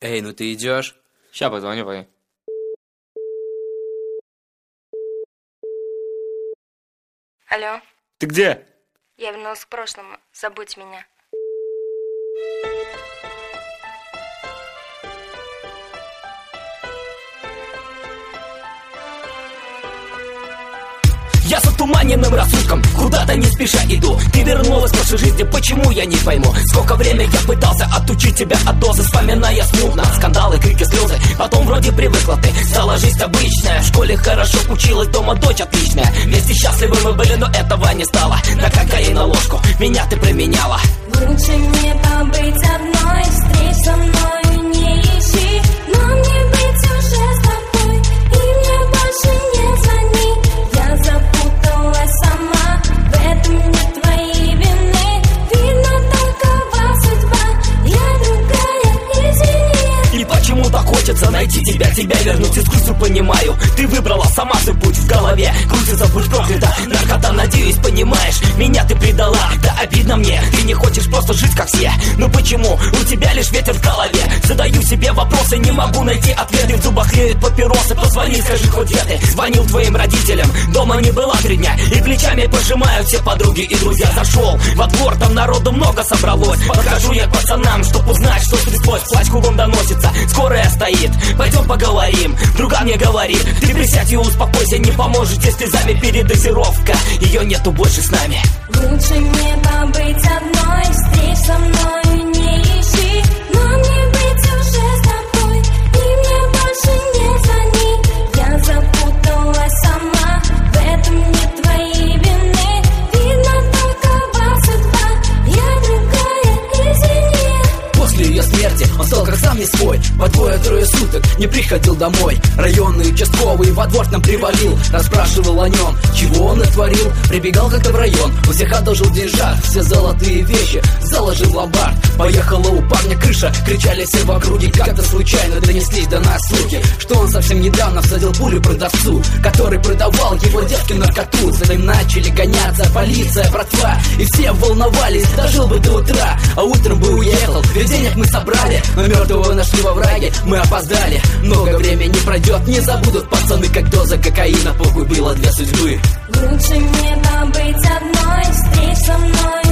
Эй, ну ты идешь? Ща позвоню, пока. Алло, Ты где? я вернулась к прошлому. Забудь меня. Я с отуманенным рассудком куда-то не спеша иду. Ты вернулась в прошлой жизни, почему я не пойму? Сколько времени я пытался отучить тебя от дозы, вспоминая смутно скандалы, крики, слезы. Потом вроде привыкла ты, стала жизнь обычная. В школе хорошо училась, дома дочь отличная. Вместе счастливы мы были, но этого не стало. На кокаин ложку меня ты променяла. Лучше мне побыть одной, встреч со мною не ищи. Но мне быть уже с тобой, и мне больше не звони. Я запуталась сама, в этом нет твоей вины. Видно, такова судьба, я другая, извини. И почему так хочется найти тебя вернуть искусству, понимаю. Ты выбрала сама свой путь в голове. Крутится, будь проклята, наркота, надеюсь, понимаешь. Меня ты предала, да обидно мне. Ты не хочешь просто жить как все. Но почему? У тебя лишь ветер в голове. Задаю себе вопросы, не могу найти ответы. В зубах реют папиросы, позвони, скажи, хоть где ты. Звонил твоим родителям, дома не была 3 дня. И плечами пожимают все подруги и друзья. Зашел во двор, там народу много собралось. Подхожу я к пацанам, чтоб узнать, что стряслось. Плач кругом доносится, скорая стоит. Пойдем поговорим, друга мне говорит. Ты присядь и успокойся, не поможет, если слезами передозировка. Ее нету больше с нами. Лучше мне побыть одной, встреч со мною не ищи. Но мне быть уже с тобой, и мне больше не звони. Я запуталась сама, в этом нет твоей вины. Видно, такова судьба, я другая, извини. После ее смерти он стал как сам не свой. По 2-3 суток не приходил домой. Районный участковый во двор нам привалил. Расспрашивал о нем, чего он натворил. Прибегал как-то в район, у всех одолжил деньжат. Все золотые вещи заложил в ломбард. Поехала у парня крыша, кричали все в округе. Как-то случайно донеслись до нас слухи, что он совсем недавно всадил пулю продавцу, который продавал его девке наркоту. За ним начали гоняться полиция, братва, и все волновались, дожил бы до утра. А утром бы уехал, ведь денег мы собрали, но мертвого нашли во враге, мы опоздали. Много времени пройдет, не забудут пацаны, как доза кокаина погубила 2 судьбы. Лучше мне побыть одной, встреч со мной